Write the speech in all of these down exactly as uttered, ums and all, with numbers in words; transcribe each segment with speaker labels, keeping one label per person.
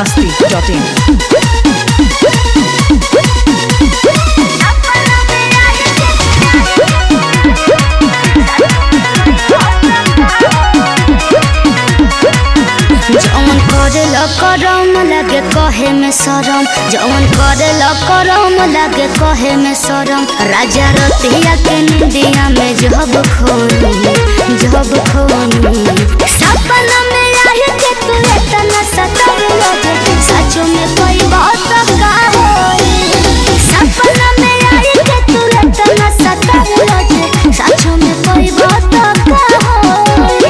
Speaker 1: मस्ती dot इन।
Speaker 2: जौन करेला करम लगे कहे में शरम, जौन करेला करम लगे कहे में शरम। राजा रतिया के निंदिया में जब खोनी जब खोनी सपना में रह के तू इतना सतावे लगे, सचो में कोई बात का होई। सपना में रह के तू इतना सतावे लगे, सचो में कोई बात का होई।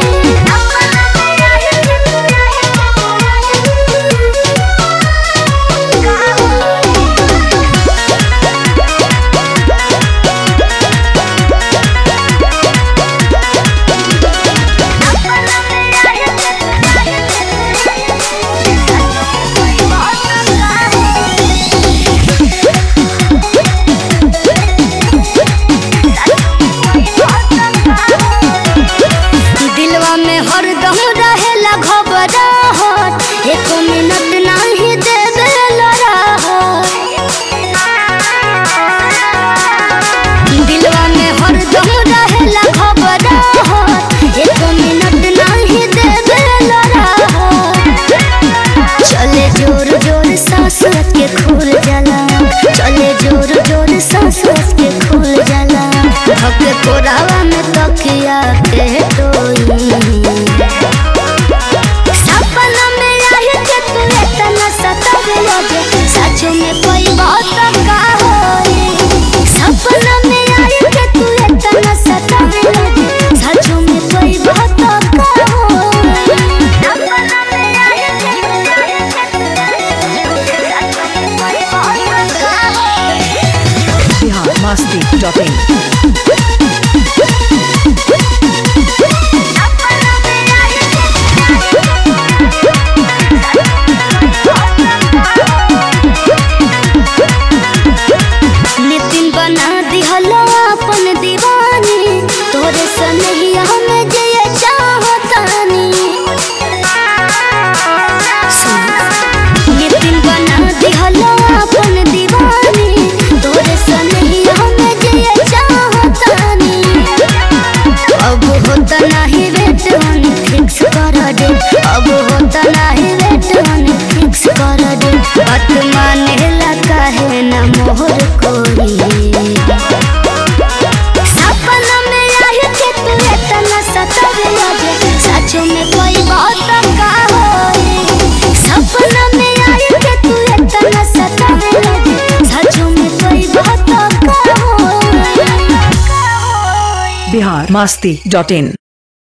Speaker 2: हरदम रहेला घबराहट, एक मिनट नहीं देवेला राहत। दिलवा में हरदम रहेला घबराहट, एक मिनट नहीं देवेला राहत। चले जोर जोर सांस के खुल जाला, चले जोर जोर सांस के खुल जाला। धके कोरावा में तकिया के टोई, सपना में रह के तू इतना सतावे लगे, सचो में कोई बात का होई। सपना में रह के तू इतना सतावे लगे, सचो में कोई बात का होई। सपना में रह के तू सचो में कोई बात का होई।
Speaker 1: Bihar Masti dot in.
Speaker 2: बना दिहलो अपन दीवानी, तोरे सनहिया में जिए चाहतानी। नितिन बना दिहलो अपन दीवानी, तोरे सनहिया में जिए चाहतानी। अब होता नहीं वेट वन फिक्स कर दे, अब होता नहीं वेट वन फिक्स कर दे। बात मानेला काहे ना मोहर कोई। सपना में रह के तू इतना सतावे लगे, सचो में कोई बात का होई। सपना में रह के तू इतना सतावे लगे, सचो में कोई बात का होई।
Speaker 1: बिहार मस्ती डॉट इन।